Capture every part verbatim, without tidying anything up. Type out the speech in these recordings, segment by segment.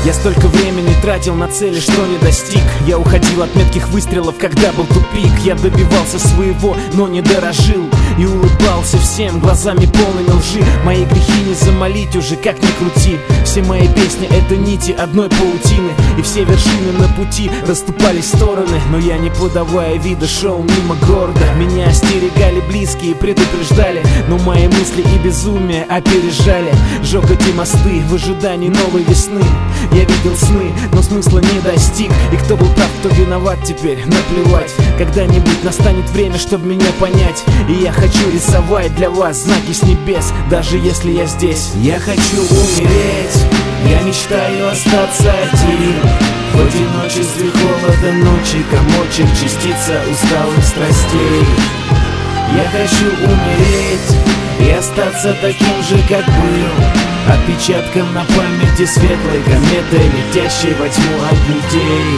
Я столько времени тратил на цели, что не достиг. Я уходил от метких выстрелов, когда был тупик. Я добивался своего, но не дорожил. И улыбался всем, глазами полными лжи. Мои грехи не замолить уже, как ни крути. Все мои песни — это нити одной паутины. И все вершины на пути расступались в стороны. Но я, не подавая вида, шел мимо города. Меня остерегали близкие, предупреждали. Но мои мысли и безумие опережали. Жег эти мосты в ожидании новой весны. Я видел сны, но смысла не достиг. И кто был прав, кто виноват, теперь наплевать. Когда-нибудь настанет время, чтобы меня понять. И я хочу рисовать для вас знаки с небес, даже если я здесь. Я хочу умереть, я мечтаю остаться один. В одиночестве холода ночи, комочек, частица усталых страстей. Я хочу умереть и остаться таким же, как был. Отпечатком на памяти светлой кометы, летящей во тьму от людей.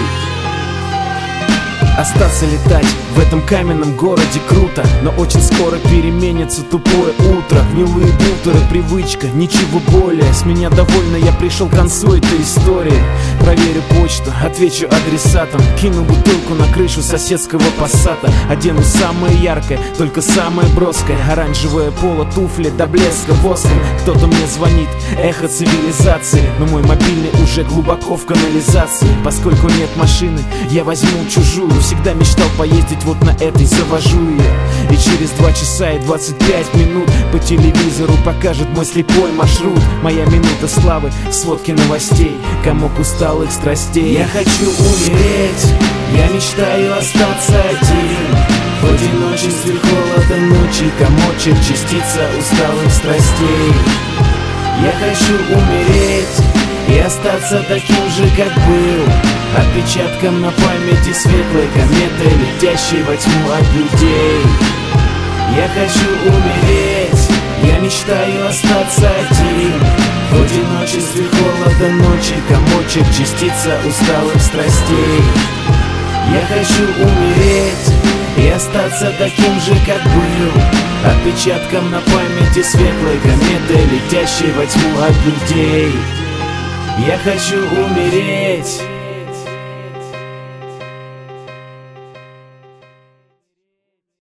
Остаться летать в этом каменном городе круто, но очень скоро переменится тупое утро. Гнилые бутеры, привычка, ничего более. С меня довольно, я пришел к концу этой истории. Проверю почту, отвечу адресатам. Кину бутылку на крышу соседского пассата. Одену самое яркое, только самое броское. Оранжевое поло, туфли до блеска воском. Кто-то мне звонит, эхо цивилизации. Но мой мобильный уже глубоко в канализации. Поскольку нет машины, я возьму чужую. Всегда мечтал поездить вот на этой, завожу ее. И через два часа и двадцать пять минут по телевизору покажет мой слепой маршрут. Моя минута славы, сводки новостей, комок усталых страстей. Я хочу умереть, я мечтаю остаться один. В одиночестве холода ночи, комочек, частица усталых страстей. Я хочу умереть и остаться таким же, как был. Отпечатком на памяти светлой кометы, летящей во тьму от людей. Я хочу умереть, я мечтаю остаться один. В одиночестве холода ночи, комочек, частица усталых страстей. Я хочу умереть и остаться таким же, как был. Отпечатком на памяти светлой кометы, летящей во тьму от людей. Я хочу умереть.